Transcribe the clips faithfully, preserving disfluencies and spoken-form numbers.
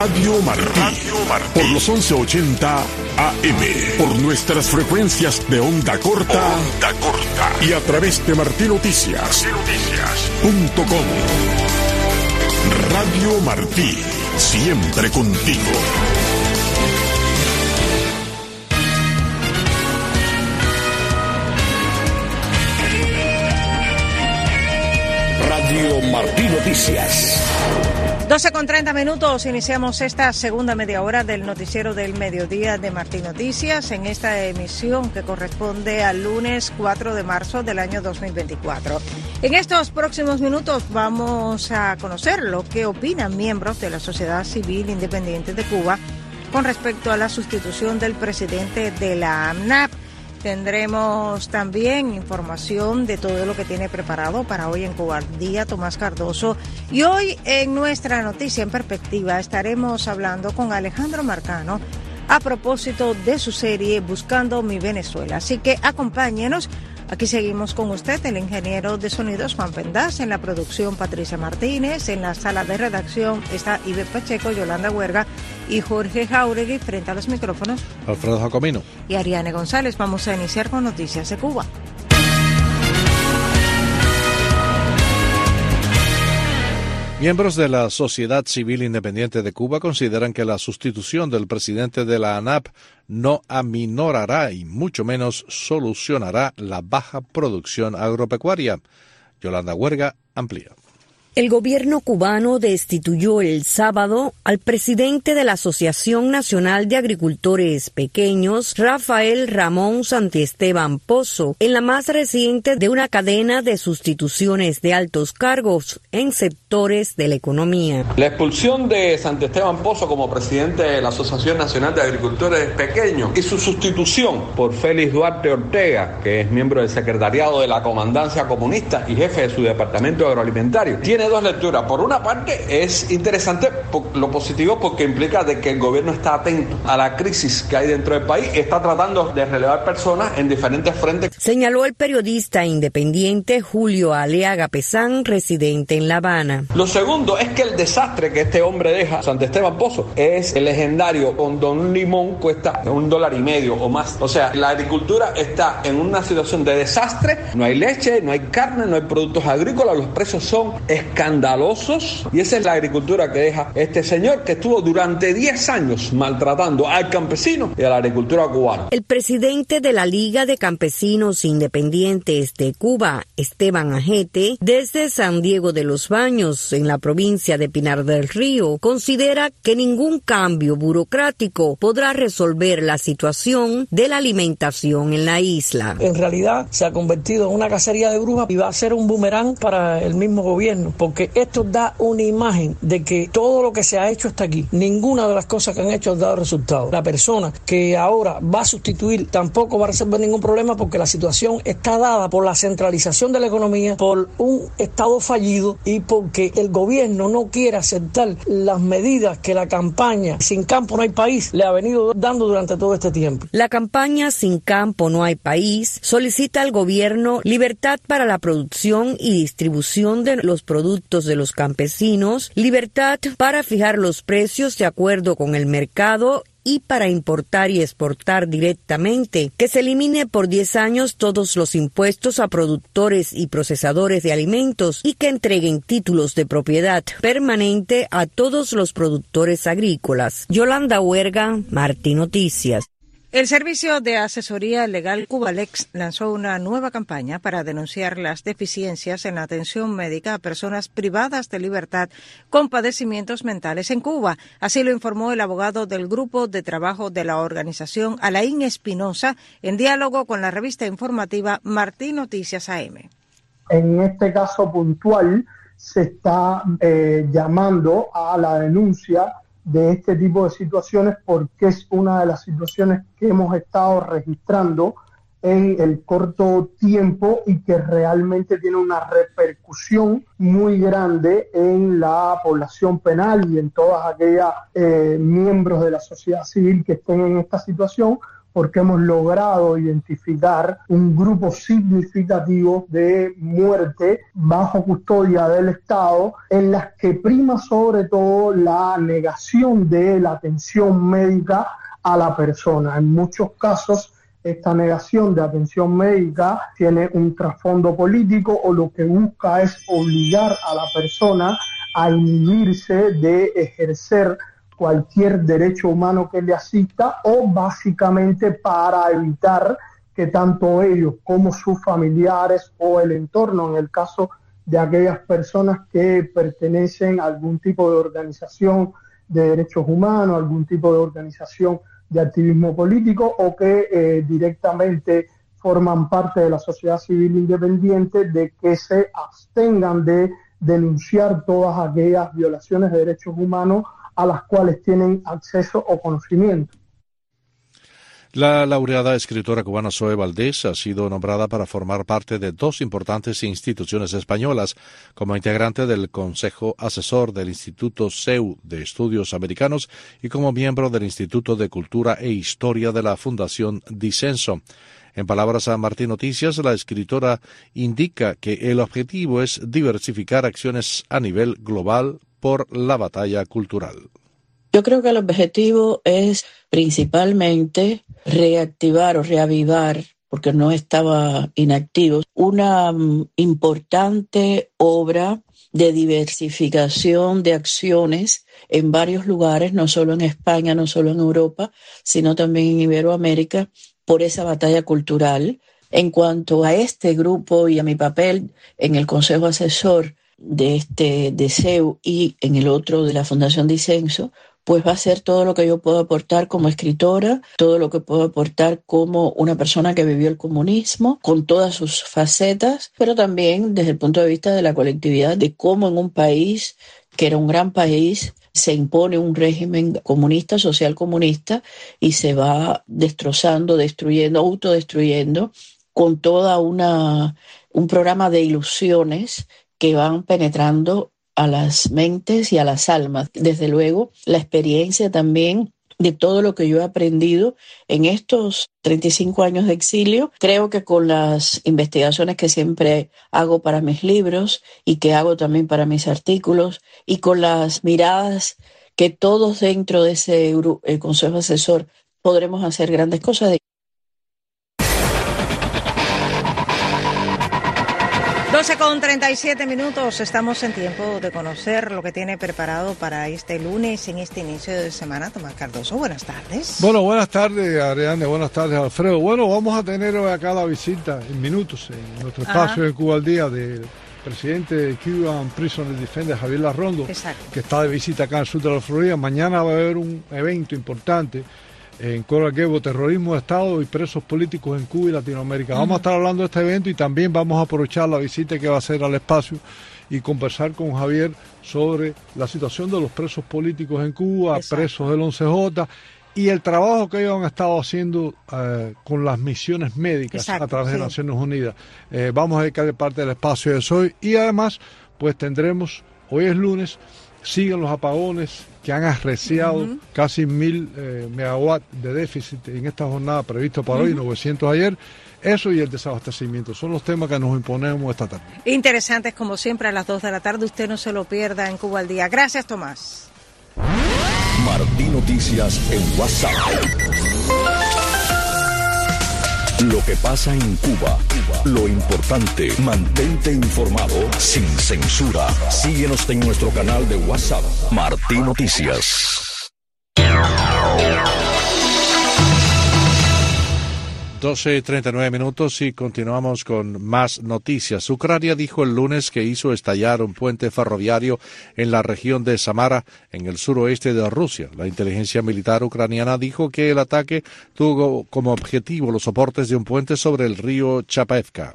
Radio Martí, Radio Martí, por los once ochenta A M, por nuestras frecuencias de onda corta, onda corta y a través de martí noticias punto com. Radio Martí, siempre contigo. Radio Martí Noticias. doce con treinta minutos, iniciamos esta segunda media hora del noticiero del mediodía de Martí Noticias en esta emisión que corresponde al lunes cuatro de marzo del año dos mil veinticuatro. En estos próximos minutos vamos a conocer lo que opinan miembros de la sociedad civil independiente de Cuba con respecto a la sustitución del presidente de la A N A P. Tendremos también información de todo lo que tiene preparado para hoy en Cuba al Día Tomás Cardoso. Y hoy en nuestra noticia en perspectiva estaremos hablando con Alejandro Marcano a propósito de su serie Buscando mi Venezuela. Así que acompáñenos. Aquí seguimos con usted, el ingeniero de sonidos Juan Pendaz, en la producción Patricia Martínez, en la sala de redacción está Iber Pacheco, Yolanda Huerga y Jorge Jauregui, frente a los micrófonos Alfredo Jacomino y Ariane González. Vamos a iniciar con noticias de Cuba. Miembros de la Sociedad Civil Independiente de Cuba consideran que la sustitución del presidente de la A N A P no aminorará y mucho menos solucionará la baja producción agropecuaria. Yolanda Huerga amplía. El gobierno cubano destituyó el sábado al presidente de la Asociación Nacional de Agricultores Pequeños, Rafael Ramón Santiesteban Pozo, en la más reciente de una cadena de sustituciones de altos cargos en sectores de la economía. La expulsión de Santiesteban Pozo como presidente de la Asociación Nacional de Agricultores Pequeños y su sustitución por Félix Duarte Ortega, que es miembro del secretariado de la Comandancia Comunista y jefe de su departamento agroalimentario, tiene dos lecturas. Por una parte, es interesante por lo positivo porque implica de que el gobierno está atento a la crisis que hay dentro del país y está tratando de relevar personas en diferentes frentes. Señaló el periodista independiente Julio Aleaga Pesán, residente en La Habana. Lo segundo es que el desastre que este hombre deja, Santiesteban Pozo, es el legendario. Con Don Limón cuesta un dólar y medio o más. O sea, la agricultura está en una situación de desastre. No hay leche, no hay carne, no hay productos agrícolas. Los precios son escandalosos y esa es la agricultura que deja este señor que estuvo durante diez años maltratando al campesino y a la agricultura cubana. El presidente de la Liga de Campesinos Independientes de Cuba, Esteban Ajete, desde San Diego de los Baños, en la provincia de Pinar del Río, considera que ningún cambio burocrático podrá resolver la situación de la alimentación en la isla. En realidad se ha convertido en una cacería de brujas y va a ser un boomerang para el mismo gobierno, porque esto da una imagen de que todo lo que se ha hecho hasta aquí, ninguna de las cosas que han hecho ha dado resultado. La persona que ahora va a sustituir tampoco va a resolver ningún problema porque la situación está dada por la centralización de la economía, por un Estado fallido y porque el gobierno no quiere aceptar las medidas que la campaña Sin Campo No Hay País le ha venido dando durante todo este tiempo. La campaña Sin Campo No Hay País solicita al gobierno libertad para la producción y distribución de los productos de los campesinos, libertad para fijar los precios de acuerdo con el mercado y para importar y exportar directamente, que se elimine por diez años todos los impuestos a productores y procesadores de alimentos y que entreguen títulos de propiedad permanente a todos los productores agrícolas. Yolanda Huerga, Martí Noticias. El Servicio de Asesoría Legal Cubalex lanzó una nueva campaña para denunciar las deficiencias en la atención médica a personas privadas de libertad con padecimientos mentales en Cuba. Así lo informó el abogado del Grupo de Trabajo de la organización, Alain Espinosa, en diálogo con la revista informativa Martí Noticias A M. En este caso puntual se está eh, llamando a la denuncia de este tipo de situaciones porque es una de las situaciones que hemos estado registrando en el corto tiempo y que realmente tiene una repercusión muy grande en la población penal y en todas aquellas eh, miembros de la sociedad civil que estén en esta situación, porque hemos logrado identificar un grupo significativo de muerte bajo custodia del Estado, en las que prima sobre todo la negación de la atención médica a la persona. En muchos casos, esta negación de atención médica tiene un trasfondo político o lo que busca es obligar a la persona a inhibirse de ejercer cualquier derecho humano que le asista, o básicamente para evitar que tanto ellos como sus familiares o el entorno, en el caso de aquellas personas que pertenecen a algún tipo de organización de derechos humanos, algún tipo de organización de activismo político o que eh, directamente forman parte de la sociedad civil independiente, de que se abstengan de denunciar todas aquellas violaciones de derechos humanos a las cuales tienen acceso o conocimiento. La laureada escritora cubana Zoe Valdés ha sido nombrada para formar parte de dos importantes instituciones españolas, como integrante del Consejo Asesor del Instituto C E U de Estudios Americanos y como miembro del Instituto de Cultura e Historia de la Fundación Disenso. En palabras a Martín Noticias, la escritora indica que el objetivo es diversificar acciones a nivel global por la batalla cultural. Yo creo que el objetivo es principalmente reactivar o reavivar, porque no estaba inactivo, una um, importante obra de diversificación de acciones en varios lugares, no solo en España, no solo en Europa, sino también en Iberoamérica, por esa batalla cultural. En cuanto a este grupo y a mi papel en el Consejo Asesor de este de C E U y en el otro de la Fundación Disenso, pues va a ser todo lo que yo puedo aportar como escritora, todo lo que puedo aportar como una persona que vivió el comunismo, con todas sus facetas, pero también desde el punto de vista de la colectividad, de cómo en un país que era un gran país se impone un régimen comunista, social comunista, y se va destrozando, destruyendo, autodestruyendo, con toda una un programa de ilusiones que van penetrando a las mentes y a las almas. Desde luego, la experiencia también de todo lo que yo he aprendido en estos treinta y cinco años de exilio. Creo que con las investigaciones que siempre hago para mis libros y que hago también para mis artículos, y con las miradas que todos dentro de ese grupo, el Consejo Asesor, podremos hacer grandes cosas. doce con treinta y siete minutos, estamos en tiempo de conocer lo que tiene preparado para este lunes, en este inicio de semana. Tomás Cardoso, buenas tardes. Bueno, buenas tardes, Ariane, buenas tardes, Alfredo. Bueno, vamos a tener hoy acá la visita en minutos en nuestro espacio de Cuba al Día del presidente de Cuban Prisoner Defender, Javier Larrondo. Exacto. Que está de visita acá en el sur de la Florida. Mañana va a haber un evento importante en Coral Gables, terrorismo de Estado y presos políticos en Cuba y Latinoamérica. Vamos uh-huh. a estar hablando de este evento y también vamos a aprovechar la visita que va a hacer al espacio y conversar con Javier sobre la situación de los presos políticos en Cuba, Exacto. presos del once J y el trabajo que ellos han estado haciendo eh, con las misiones médicas Exacto, a través sí. de Naciones Unidas. Eh, vamos a dedicarle parte del espacio de hoy y además pues tendremos, hoy es lunes, siguen los apagones que han arreciado uh-huh. casi mil eh, megawatts de déficit en esta jornada prevista para uh-huh. hoy, novecientos ayer. Eso y el desabastecimiento son los temas que nos imponemos esta tarde. Interesantes como siempre a las dos de la tarde. Usted no se lo pierda en Cuba al Día. Gracias, Tomás. Martín Noticias en WhatsApp. Lo que pasa en Cuba, lo importante, mantente informado sin censura. Síguenos en nuestro canal de WhatsApp, Martín Noticias. doce y treinta y nueve minutos y continuamos con más noticias. Ucrania dijo el lunes que hizo estallar un puente ferroviario en la región de Samara, en el suroeste de Rusia. La inteligencia militar ucraniana dijo que el ataque tuvo como objetivo los soportes de un puente sobre el río Chapevka.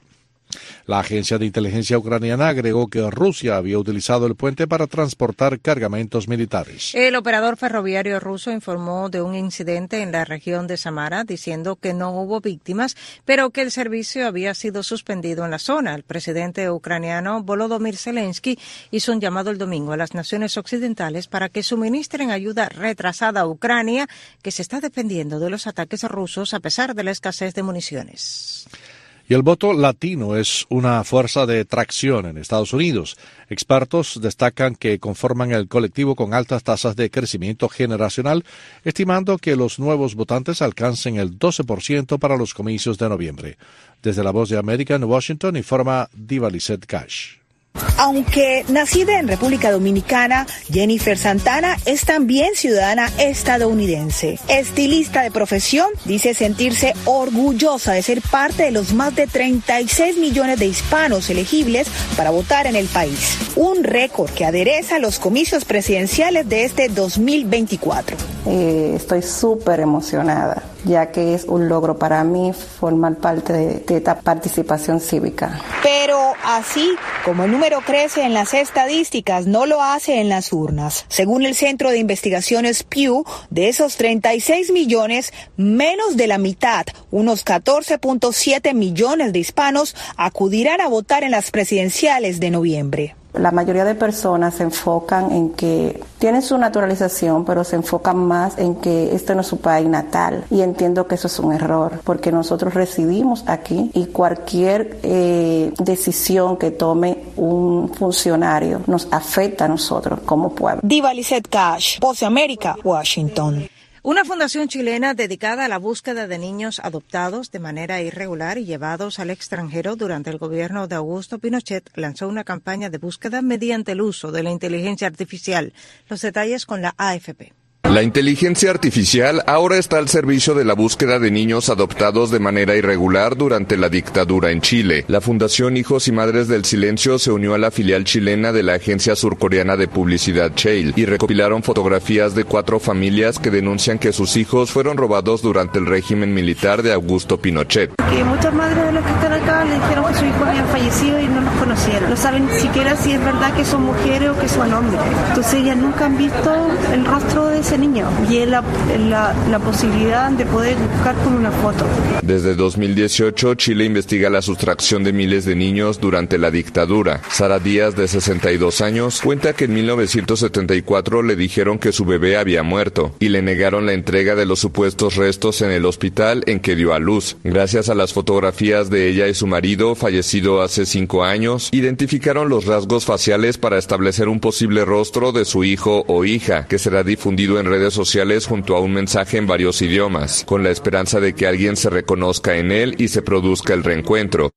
La agencia de inteligencia ucraniana agregó que Rusia había utilizado el puente para transportar cargamentos militares. El operador ferroviario ruso informó de un incidente en la región de Samara, diciendo que no hubo víctimas, pero que el servicio había sido suspendido en la zona. El presidente ucraniano Volodymyr Zelensky hizo un llamado el domingo a las naciones occidentales para que suministren ayuda retrasada a Ucrania, que se está defendiendo de los ataques rusos a pesar de la escasez de municiones. Y el voto latino es una fuerza de tracción en Estados Unidos. Expertos destacan que conforman el colectivo con altas tasas de crecimiento generacional, estimando que los nuevos votantes alcancen el doce por ciento para los comicios de noviembre. Desde La Voz de América en Washington informa Diva Lizette Cash. Aunque nacida en República Dominicana, Jennifer Santana es también ciudadana estadounidense. Estilista de profesión, dice sentirse orgullosa de ser parte de los más de treinta y seis millones de hispanos elegibles para votar en el país. Un récord que adereza los comicios presidenciales de este dos mil veinticuatro. Eh, estoy súper emocionada, ya que es un logro para mí formar parte de, de esta participación cívica. Pero así como el número crece en las estadísticas, no lo hace en las urnas. Según el Centro de Investigaciones Pew, de esos treinta y seis millones, menos de la mitad, unos catorce punto siete millones de hispanos, acudirán a votar en las presidenciales de noviembre. La mayoría de personas se enfocan en que tienen su naturalización, pero se enfocan más en que este no es su país natal. Y entiendo que eso es un error, porque nosotros residimos aquí y cualquier eh, decisión que tome un funcionario nos afecta a nosotros como pueblo. Diva Lizette Cash, Voz de América, Washington. Una fundación chilena dedicada a la búsqueda de niños adoptados de manera irregular y llevados al extranjero durante el gobierno de Augusto Pinochet lanzó una campaña de búsqueda mediante el uso de la inteligencia artificial. Los detalles con la A F P. La inteligencia artificial ahora está al servicio de la búsqueda de niños adoptados de manera irregular durante la dictadura en Chile. La Fundación Hijos y Madres del Silencio se unió a la filial chilena de la agencia surcoreana de publicidad Cheil y recopilaron fotografías de cuatro familias que denuncian que sus hijos fueron robados durante el régimen militar de Augusto Pinochet. Que muchas madres de los que están acá le dijeron que sus hijos habían fallecido y no los conocieron. No saben ni siquiera si es verdad que son mujeres o que son hombres. Entonces ellas nunca han visto el rostro de ese niño y es la, la, la posibilidad de poder buscar con una foto. Desde dos mil dieciocho, Chile investiga la sustracción de miles de niños durante la dictadura. Sara Díaz, de sesenta y dos años, cuenta que en mil novecientos setenta y cuatro le dijeron que su bebé había muerto y le negaron la entrega de los supuestos restos en el hospital en que dio a luz. Gracias a las fotografías de ella y su marido, fallecido hace cinco años, identificaron los rasgos faciales para establecer un posible rostro de su hijo o hija, que será difundido en redes sociales junto a un mensaje en varios idiomas, con la esperanza de que alguien se reconozca en él y se produzca el reencuentro.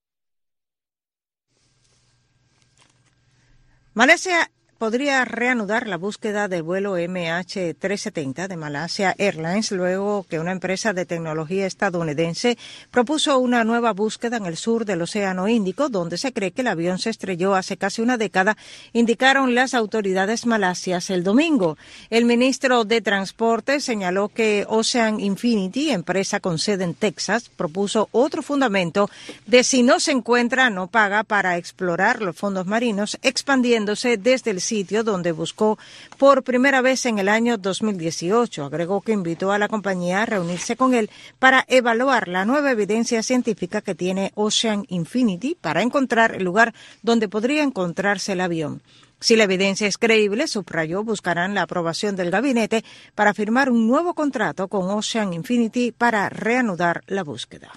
Malasia podría reanudar la búsqueda del vuelo M H trescientos setenta de Malaysia Airlines luego que una empresa de tecnología estadounidense propuso una nueva búsqueda en el sur del Océano Índico, donde se cree que el avión se estrelló hace casi una década, indicaron las autoridades malasias el domingo. El ministro de Transporte señaló que Ocean Infinity, empresa con sede en Texas, propuso otro fundamento de si no se encuentra, no paga para explorar los fondos marinos, expandiéndose desde el sitio donde buscó por primera vez en el año dos mil dieciocho. Agregó que invitó a la compañía a reunirse con él para evaluar la nueva evidencia científica que tiene Ocean Infinity para encontrar el lugar donde podría encontrarse el avión. Si la evidencia es creíble, subrayó, buscarán la aprobación del gabinete para firmar un nuevo contrato con Ocean Infinity para reanudar la búsqueda.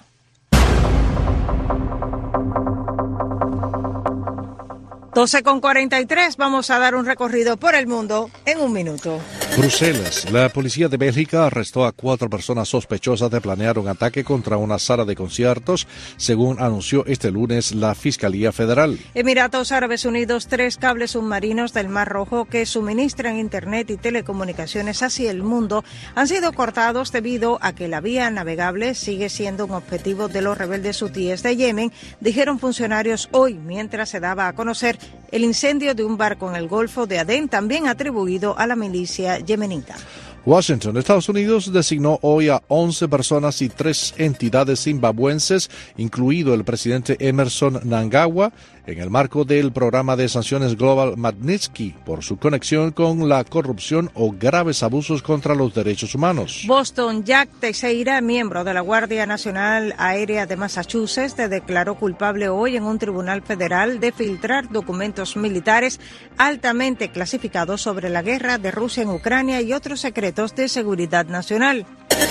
doce con cuarenta y tres, vamos a dar un recorrido por el mundo en un minuto. Bruselas. La policía de Bélgica arrestó a cuatro personas sospechosas de planear un ataque contra una sala de conciertos, según anunció este lunes la Fiscalía Federal. Emiratos Árabes Unidos, tres cables submarinos del Mar Rojo que suministran internet y telecomunicaciones hacia el mundo han sido cortados debido a que la vía navegable sigue siendo un objetivo de los rebeldes hutíes de Yemen, dijeron funcionarios hoy, mientras se daba a conocer el incendio de un barco en el Golfo de Adén, también atribuido a la milicia yemenita. Washington, Estados Unidos, designó hoy a once personas y tres entidades zimbabuenses, incluido el presidente Emerson Mnangagwa, en el marco del programa de sanciones Global Magnitsky por su conexión con la corrupción o graves abusos contra los derechos humanos. Boston Jack Teixeira, miembro de la Guardia Nacional Aérea de Massachusetts, se declaró culpable hoy en un tribunal federal de filtrar documentos militares altamente clasificados sobre la guerra de Rusia en Ucrania y otros secretos de seguridad nacional.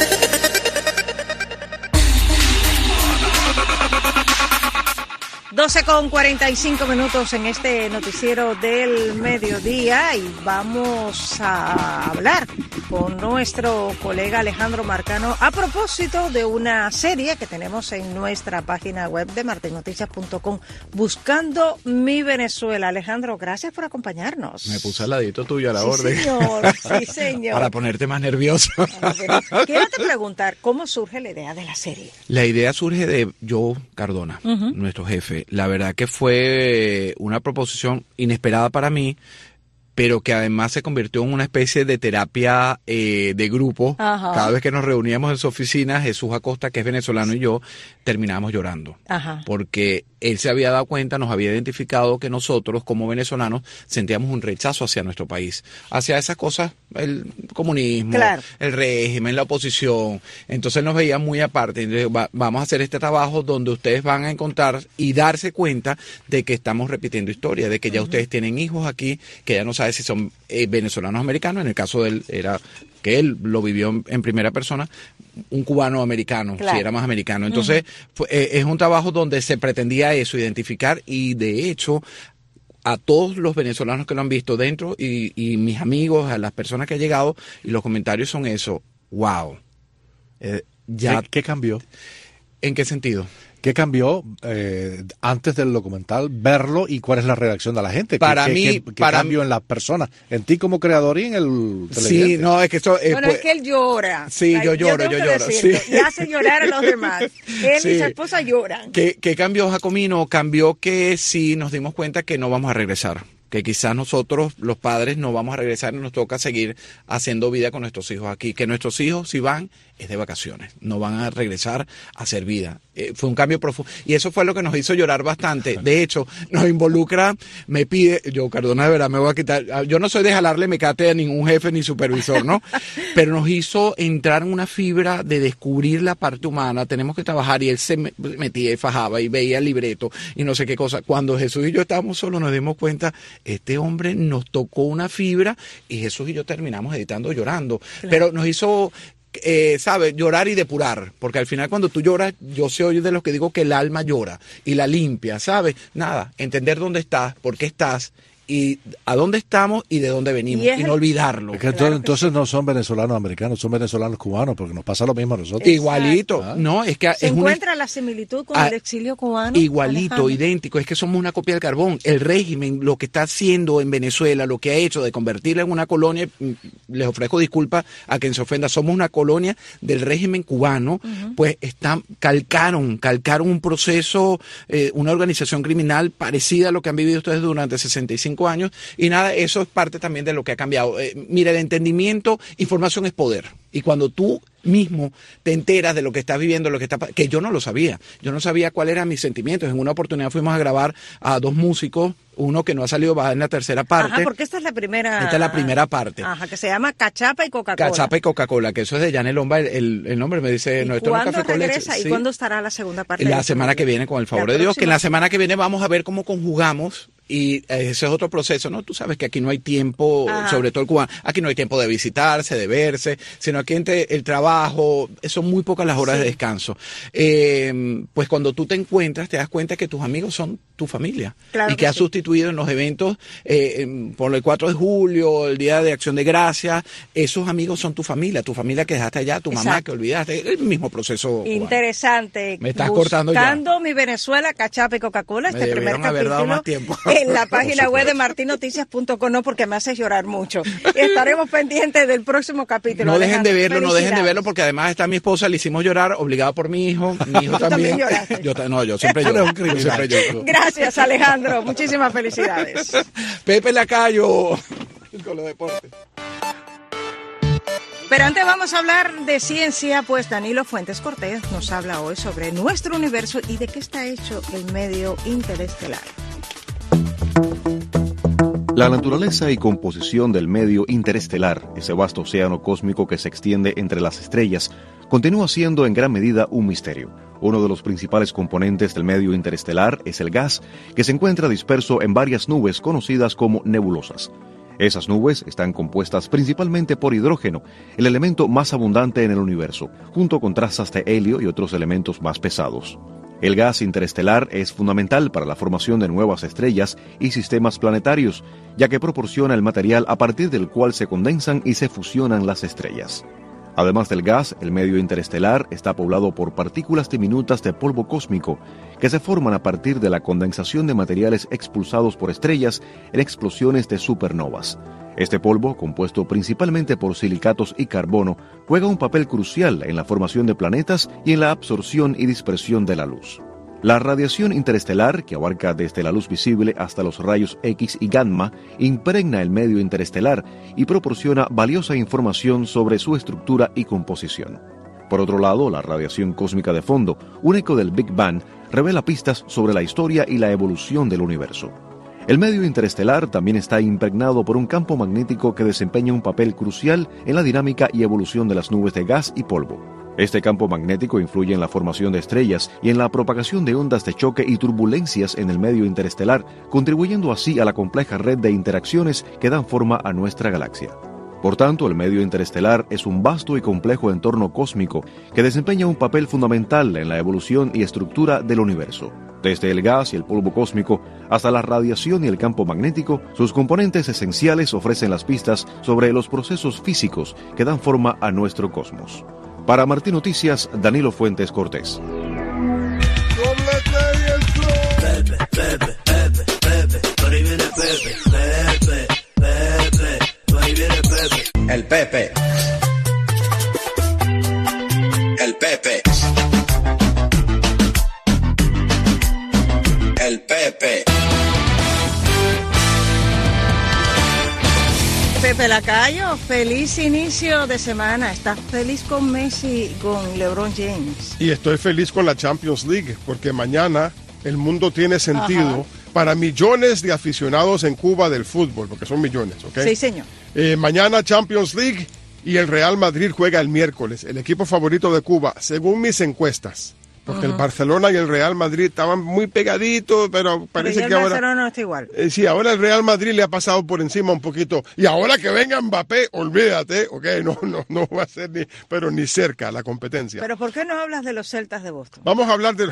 doce con cuarenta y cinco minutos en este noticiero del mediodía y vamos a hablar con nuestro colega Alejandro Marcano a propósito de una serie que tenemos en nuestra página web de martin noticias punto com, Buscando mi Venezuela. Alejandro, gracias por acompañarnos. Me puse al ladito tuyo a la sí, orden. Señor, sí, señor. Para ponerte más nervioso. Quiero te preguntar, ¿cómo surge la idea de la serie? La idea surge de Joe Cardona, uh-huh. nuestro jefe. La verdad que fue una proposición inesperada para mí, pero que además se convirtió en una especie de terapia eh, de grupo. Ajá. Cada vez que nos reuníamos en su oficina, Jesús Acosta, que es venezolano, y yo, terminábamos llorando. Ajá. Porque él se había dado cuenta, nos había identificado que nosotros, como venezolanos, sentíamos un rechazo hacia nuestro país, hacia esas cosas, el comunismo, claro. el régimen, la oposición. Entonces nos veía muy aparte. Entonces, va, vamos a hacer este trabajo donde ustedes van a encontrar y darse cuenta de que estamos repitiendo historia, de que ya uh-huh. ustedes tienen hijos aquí, que ya no saben si son eh, venezolanos o americanos. En el caso de él, era que él lo vivió en, en primera persona, un cubano americano, claro. si era más americano. Entonces, uh-huh. fue, eh, es un trabajo donde se pretendía eso, identificar, y de hecho, a todos los venezolanos que lo han visto dentro, y, y mis amigos, a las personas que han llegado, y los comentarios son eso, wow. Eh, ya, ¿Qué, ¿Qué cambió? ¿En qué sentido? ¿Qué cambió eh, antes del documental, verlo, y cuál es la reacción de la gente? Para ¿Qué, mí, qué, qué para cambio en las personas? En ti como creador y en el televidente. Sí, no, es que esto... Eh, bueno, pues, es que él llora. Sí, yo lloro, yo, yo lloro. Sí. Y hace llorar a los demás. Él sí. y su esposa lloran. ¿Qué, qué cambió, Jacomino? Cambió que sí nos dimos cuenta que no vamos a regresar. Que quizás nosotros, los padres, no vamos a regresar y nos toca seguir haciendo vida con nuestros hijos aquí. Que nuestros hijos, si van, es de vacaciones. No van a regresar a hacer vida. Eh, fue un cambio profundo. Y eso fue lo que nos hizo llorar bastante. De hecho, nos involucra, me pide, yo, Cardona, de verdad, me voy a quitar. Yo no soy de jalarle mecate a ningún jefe ni supervisor, ¿no? Pero nos hizo entrar en una fibra de descubrir la parte humana. Tenemos que trabajar, y él se metía y fajaba y veía el libreto y no sé qué cosa. Cuando Jesús y yo estábamos solos, nos dimos cuenta, este hombre nos tocó una fibra, y Jesús y yo terminamos editando llorando. Claro. Pero nos hizo... Eh, ¿sabes? Llorar y depurar, porque al final cuando tú lloras, yo soy de los que digo que el alma llora y la limpia, ¿sabes? Nada, entender dónde estás, por qué estás, y a dónde estamos y de dónde venimos, y, y no el... olvidarlo. Es que entonces, entonces no son venezolanos americanos, son venezolanos cubanos, porque nos pasa lo mismo a nosotros. Exacto. Igualito, ah. no, es que se es encuentra una... la similitud con ah, el exilio cubano. Igualito, Alejandro. idéntico, es que somos una copia del carbón. El régimen, lo que está haciendo en Venezuela, lo que ha hecho de convertirla en una colonia, les ofrezco disculpas a quien se ofenda, somos una colonia del régimen cubano, uh-huh. pues están, calcaron, calcaron un proceso, eh, una organización criminal parecida a lo que han vivido ustedes durante sesenta y cinco años, y nada, eso es parte también de lo que ha cambiado. Eh, mira, el entendimiento, información es poder, y cuando tú mismo te enteras de lo que estás viviendo, lo que está, que yo no lo sabía, yo no sabía cuáles eran mis sentimientos. En una oportunidad fuimos a grabar a dos músicos, uno que no ha salido, va en la tercera parte. Ajá, porque esta es la primera. Esta es la primera parte. Ajá, que se llama Cachapa y Coca-Cola. Cachapa y Coca-Cola, que eso es de Janel Lomba, el, el, el nombre me dice, no, esto no es café con leche. ¿Y sí. cuándo estará la segunda parte? La semana que viene, con el favor de Dios, que en la semana que viene vamos a ver cómo conjugamos. Y ese es otro proceso, ¿no? Tú sabes que aquí no hay tiempo, ajá. sobre todo el cubano, aquí no hay tiempo de visitarse, de verse, sino aquí entre el trabajo, son muy pocas las horas sí. de descanso. Eh, pues cuando tú te encuentras, te das cuenta que tus amigos son tu familia. Claro y que, que has sí. sustituido en los eventos, eh, por el cuatro de julio, el Día de Acción de Gracias, esos amigos son tu familia, tu familia que dejaste allá, tu Exacto. mamá que olvidaste, el mismo proceso. Interesante. Me estás cortando ya. Buscando mi Venezuela, Cachapa y Coca-Cola, este me primer haber dado capítulo. Más tiempo. En la página web de martin noticias punto com, no, porque me hace llorar mucho. Estaremos pendientes del próximo capítulo. No dejen de verlo, no dejen de verlo, porque además está mi esposa, le hicimos llorar, obligada por mi hijo, mi hijo también. también yo, no, yo siempre lloro. yo siempre lloro. Gracias, Alejandro. Muchísimas felicidades. Pepe Lacayo, con los deportes. Pero antes vamos a hablar de ciencia, pues Danilo Fuentes Cortés nos habla hoy sobre nuestro universo y de qué está hecho el medio interestelar. La naturaleza y composición del medio interestelar, ese vasto océano cósmico que se extiende entre las estrellas, continúa siendo en gran medida un misterio. Uno de los principales componentes del medio interestelar es el gas, que se encuentra disperso en varias nubes conocidas como nebulosas. Esas nubes están compuestas principalmente por hidrógeno, el elemento más abundante en el universo, junto con trazas de helio y otros elementos más pesados. El gas interestelar es fundamental para la formación de nuevas estrellas y sistemas planetarios, ya que proporciona el material a partir del cual se condensan y se fusionan las estrellas. Además del gas, el medio interestelar está poblado por partículas diminutas de polvo cósmico que se forman a partir de la condensación de materiales expulsados por estrellas en explosiones de supernovas. Este polvo, compuesto principalmente por silicatos y carbono, juega un papel crucial en la formación de planetas y en la absorción y dispersión de la luz. La radiación interestelar, que abarca desde la luz visible hasta los rayos X y gamma, impregna el medio interestelar y proporciona valiosa información sobre su estructura y composición. Por otro lado, la radiación cósmica de fondo, un eco del Big Bang, revela pistas sobre la historia y la evolución del universo. El medio interestelar también está impregnado por un campo magnético que desempeña un papel crucial en la dinámica y evolución de las nubes de gas y polvo. Este campo magnético influye en la formación de estrellas y en la propagación de ondas de choque y turbulencias en el medio interestelar, contribuyendo así a la compleja red de interacciones que dan forma a nuestra galaxia. Por tanto, el medio interestelar es un vasto y complejo entorno cósmico que desempeña un papel fundamental en la evolución y estructura del universo. Desde el gas y el polvo cósmico hasta la radiación y el campo magnético, sus componentes esenciales ofrecen las pistas sobre los procesos físicos que dan forma a nuestro cosmos. Para Martín Noticias, Danilo Fuentes Cortés. Pepe, Pepe, Pepe, Pepe, por ahí viene Pepe, Pepe, Pepe, por ahí viene Pepe. El Pepe. El Pepe. El Pepe. Pepe Lacayo, feliz inicio de semana. ¿Estás feliz con Messi y con LeBron James? Y estoy feliz con la Champions League, porque mañana el mundo tiene sentido. Ajá. Para millones de aficionados en Cuba del fútbol, porque son millones, ¿ok? Sí, señor. Eh, mañana Champions League y el Real Madrid juega el miércoles, el equipo favorito de Cuba, según mis encuestas. Porque uh-huh. el Barcelona y el Real Madrid estaban muy pegaditos, pero parece pero que ahora... el Barcelona no está igual. Eh, sí, ahora el Real Madrid le ha pasado por encima un poquito. Y ahora que venga Mbappé, olvídate, ok, no, no, no va a ser ni, pero ni cerca la competencia. Pero ¿por qué no hablas de los Celtas de Boston? Vamos a hablar de...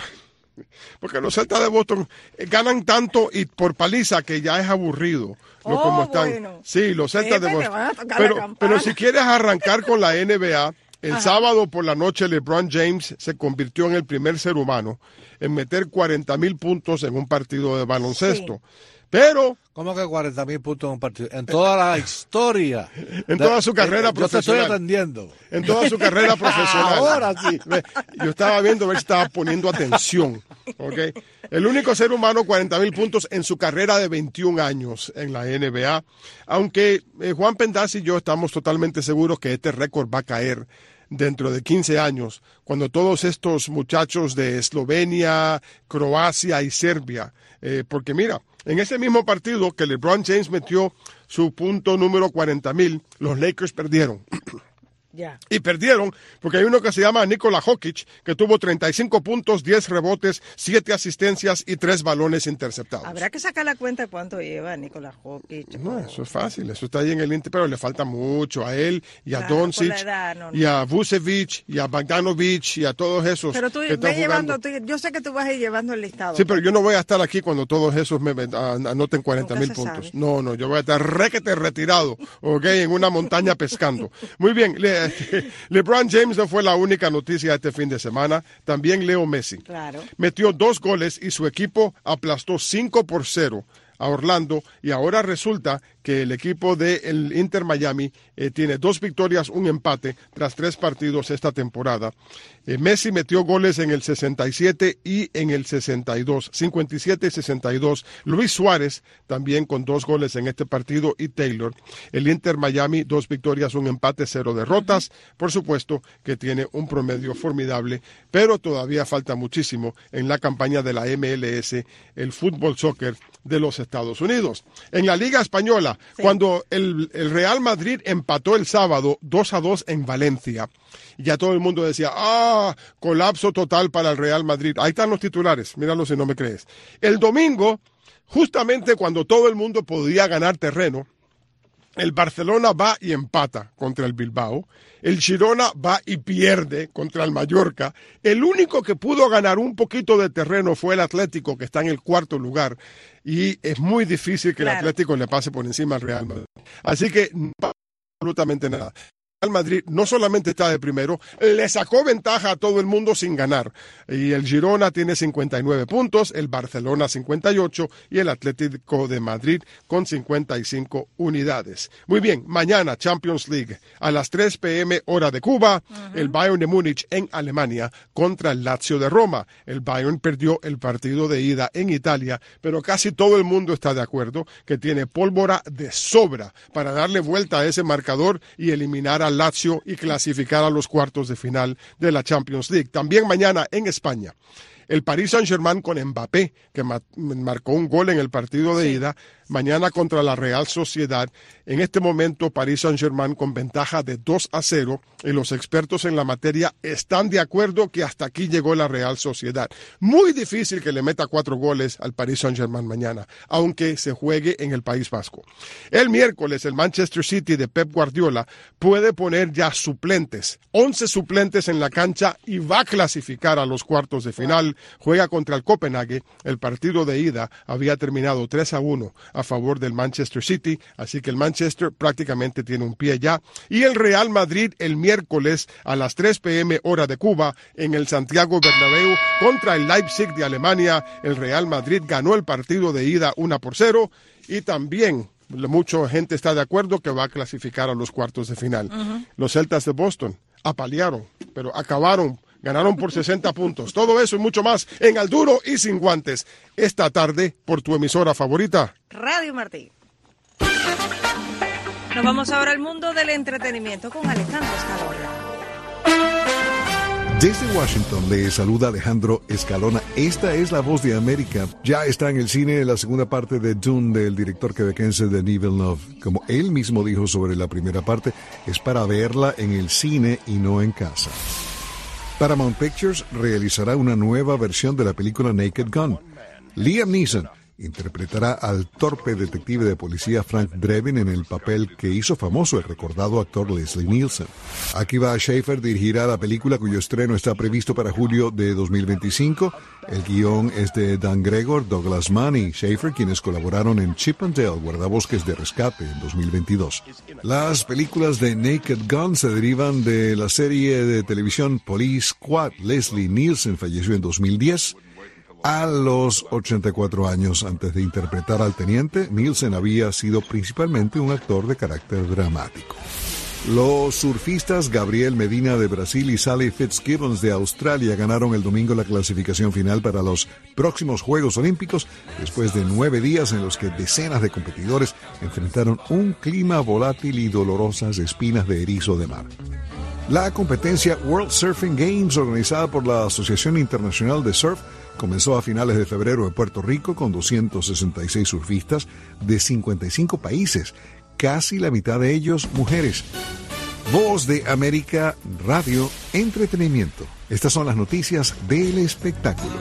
Porque los Celtas de Boston ganan tanto y por paliza que ya es aburrido. Oh, lo como están. Bueno. Sí, los Celtas Pepe, de Boston. Pero, pero si quieres arrancar con la N B A... El Ajá. sábado por la noche LeBron James se convirtió en el primer ser humano en meter cuarenta mil puntos en un partido de baloncesto. Sí. Pero... ¿Cómo que cuarenta mil puntos en un partido? En toda la historia. En de, toda su carrera eh, profesional. Yo te estoy atendiendo. En toda su carrera profesional. Ahora sí. Yo estaba viendo a ver si estaba poniendo atención. ¿Okay? El único ser humano cuarenta mil puntos en su carrera de veintiún años en la N B A. Aunque eh, Juan Pendaz y yo estamos totalmente seguros que este récord va a caer dentro de quince años, cuando todos estos muchachos de Eslovenia, Croacia y Serbia, eh, porque mira, en ese mismo partido que LeBron James metió su punto número cuarenta mil, los Lakers perdieron. Yeah. Y perdieron porque hay uno que se llama Nikola Jokic, que tuvo treinta y cinco puntos, diez rebotes, siete asistencias y tres balones interceptados. Habrá que sacar la cuenta de cuánto lleva Nikola Jokic. No, eso es fácil, eso está ahí en el Inter, pero le falta mucho a él y a claro, Doncic no, no. y a Vucevic y a Bogdanovic y a todos esos. Pero tú ves llevando, tú, yo sé que tú vas a ir llevando el listado. Sí, pero yo no voy a estar aquí cuando todos esos me anoten cuarenta mil puntos. Sabe. No, no, yo voy a estar requete retirado, ok, en una montaña pescando. Muy bien, le, LeBron James no fue la única noticia este fin de semana, también Leo Messi. Claro. Metió dos goles y su equipo aplastó cinco por cero a Orlando y ahora resulta que el equipo del Inter Miami eh, tiene dos victorias, un empate tras tres partidos esta temporada. Eh, Messi metió goles en el sesenta y siete y en el sesenta y dos, cincuenta y siete y sesenta y dos. Luis Suárez también con dos goles en este partido y Taylor. El Inter Miami, dos victorias, un empate, cero derrotas. Por supuesto que tiene un promedio formidable, pero todavía falta muchísimo en la campaña de la M L S, el fútbol soccer de los Estados Unidos. En la Liga Española, sí. cuando el, el Real Madrid empató el sábado dos a dos en Valencia, ya todo el mundo decía, ah, colapso total para el Real Madrid. Ahí están los titulares, míralo si no me crees. El domingo, justamente cuando todo el mundo podía ganar terreno, el Barcelona va y empata contra el Bilbao. El Girona va y pierde contra el Mallorca. El único que pudo ganar un poquito de terreno fue el Atlético, que está en el cuarto lugar. Y es muy difícil que claro. el Atlético le pase por encima al Real Madrid. Así que no pasa absolutamente nada. Real Madrid no solamente está de primero, le sacó ventaja a todo el mundo sin ganar. Y el Girona tiene cincuenta y nueve puntos, el Barcelona cincuenta y ocho y el Atlético de Madrid con cincuenta y cinco unidades. Muy bien, mañana Champions League a las tres p m hora de Cuba, uh-huh. el Bayern de Múnich en Alemania contra el Lazio de Roma. El Bayern perdió el partido de ida en Italia, pero casi todo el mundo está de acuerdo que tiene pólvora de sobra para darle vuelta a ese marcador y eliminar a Lazio y clasificar a los cuartos de final de la Champions League. También mañana en España, el Paris Saint-Germain con Mbappé, que ma- marcó un gol en el partido de sí. ida, mañana contra la Real Sociedad. En este momento, Paris Saint-Germain con ventaja de dos a cero, y los expertos en la materia están de acuerdo que hasta aquí llegó la Real Sociedad. Muy difícil que le meta cuatro goles al Paris Saint-Germain mañana, aunque se juegue en el País Vasco. El miércoles, el Manchester City de Pep Guardiola puede poner ya suplentes, once suplentes en la cancha y va a clasificar a los cuartos de final. Juega contra el Copenhague. El partido de ida había terminado tres a uno a favor del Manchester City, así que el Manchester prácticamente tiene un pie ya. Y el Real Madrid el miércoles a las tres p m hora de Cuba en el Santiago Bernabéu contra el Leipzig de Alemania. El Real Madrid ganó el partido de ida uno por cero y también mucha gente está de acuerdo que va a clasificar a los cuartos de final. Uh-huh. Los Celtas de Boston apalearon, pero acabaron. Ganaron por sesenta puntos. Todo eso y mucho más en Al Duro y Sin Guantes. Esta tarde por tu emisora favorita. Radio Martí. Nos vamos ahora al mundo del entretenimiento con Alejandro Escalona. Desde Washington le saluda Alejandro Escalona. Esta es La Voz de América. Ya está en el cine la segunda parte de Dune del director quebequense Denis Villeneuve. Como él mismo dijo sobre la primera parte, es para verla en el cine y no en casa. Paramount Pictures realizará una nueva versión de la película Naked Gun. Liam Neeson interpretará al torpe detective de policía Frank Drebin en el papel que hizo famoso el recordado actor Leslie Nielsen. Akiva Schaffer dirigirá la película, cuyo estreno está previsto para julio de dos mil veinticinco. El guión es de Dan Gregor, Douglas Mann y Schaffer, quienes colaboraron en Chip and Dale, Guardabosques de Rescate, en dos mil veintidós. Las películas de Naked Gun se derivan de la serie de televisión Police Squad. Leslie Nielsen falleció en dos mil diez. A los ochenta y cuatro años. Antes de interpretar al teniente, Nielsen había sido principalmente un actor de carácter dramático. Los surfistas Gabriel Medina de Brasil y Sally Fitzgibbons de Australia ganaron el domingo la clasificación final para los próximos Juegos Olímpicos, después de nueve días en los que decenas de competidores enfrentaron un clima volátil y dolorosas espinas de erizo de mar. La competencia World Surfing Games, organizada por la Asociación Internacional de Surf, comenzó a finales de febrero en Puerto Rico con doscientos sesenta y seis surfistas de cincuenta y cinco países, casi la mitad de ellos mujeres. Voz de América, Radio, Entretenimiento. Estas son las noticias del espectáculo.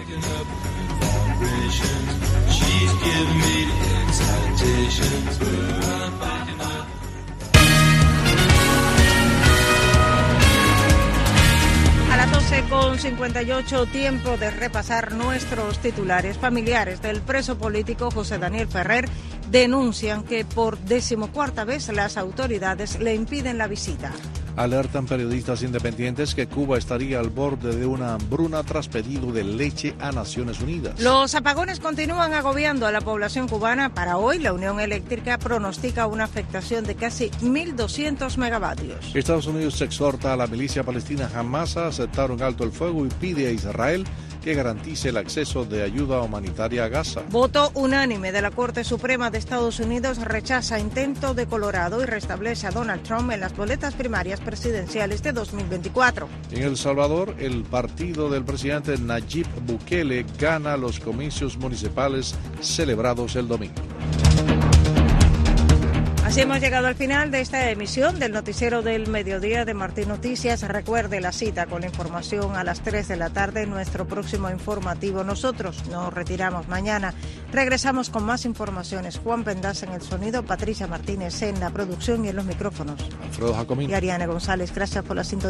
A las doce con cincuenta y ocho, tiempo de repasar nuestros titulares. Familiares del preso político José Daniel Ferrer denuncian que por decimocuarta vez las autoridades le impiden la visita. Alertan periodistas independientes que Cuba estaría al borde de una hambruna tras pedido de leche a Naciones Unidas. Los apagones continúan agobiando a la población cubana. Para hoy, la Unión Eléctrica pronostica una afectación de casi mil doscientos megavatios. Estados Unidos exhorta a la milicia palestina Hamas a aceptar un alto el fuego y pide a Israel que garantice el acceso de ayuda humanitaria a Gaza. Voto unánime de la Corte Suprema de Estados Unidos rechaza intento de Colorado y restablece a Donald Trump en las boletas primarias presidenciales de dos mil veinticuatro. En El Salvador, el partido del presidente Nayib Bukele gana los comicios municipales celebrados el domingo. Así hemos llegado al final de esta emisión del Noticiero del Mediodía de Martín Noticias. Recuerde la cita con la información a las tres de la tarde en nuestro próximo informativo. Nosotros nos retiramos mañana. Regresamos con más informaciones. Juan Pendas en el sonido, Patricia Martínez en la producción y en los micrófonos. Alfredo Jacomín y Ariane González. Gracias por la sintonía.